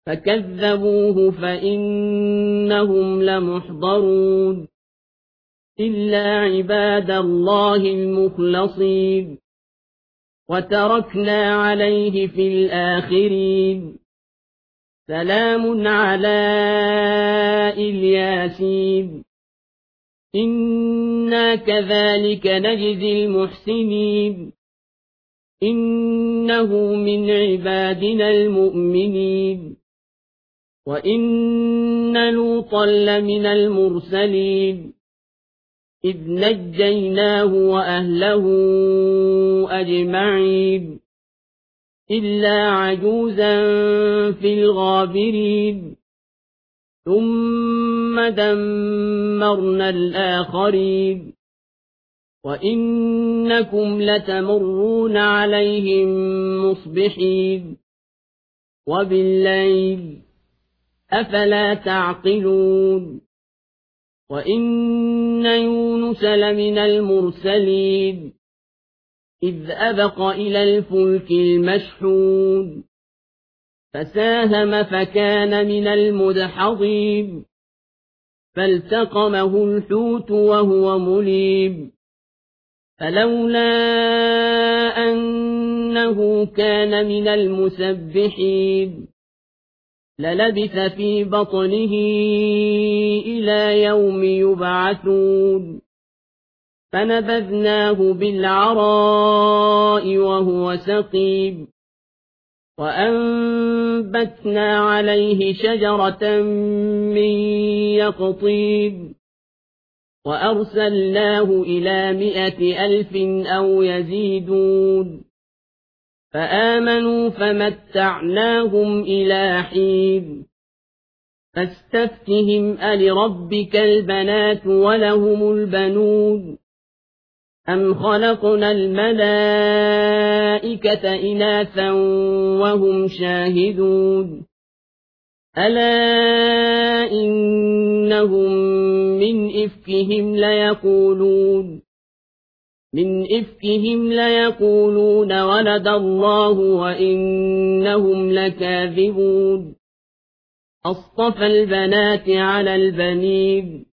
فكذبوه فإنهم لمحضرون إلا عباد الله المخلصين وتركنا عليه في الآخرين سلام على الياسين إنا كذلك نجزي المحسنين إنه من عبادنا المؤمنين وإن لوطا لمن المرسلين إذ نجيناه وأهله أجمعين إلا عجوزا في الغابرين ثم دمرنا الآخرين وإنكم لتمرون عليهم مصبحين وبالليل أفلا تعقلون وإن يونس لمن المرسلين إذ أبق إلى الفلك المشحون فساهم فكان من المدحضين فالتقمه الحوت وهو مليم فلولا أنه كان من المسبحين للبث في بطنه إلى يوم يبعثون فنبذناه بالعراء وهو سقيم وأنبتنا عليه شجرة من يقطين وأرسلناه إلى 100,000 أو يزيدون فآمنوا فمتعناهم إلى حين فاستفتهم ألربك البنات ولهم البنون أم خلقنا الملائكة إناثا وهم شاهدون ألا إنهم من إفكهم ليقولون ولد الله وإنهم لكاذبون أصطفى البنات على البنين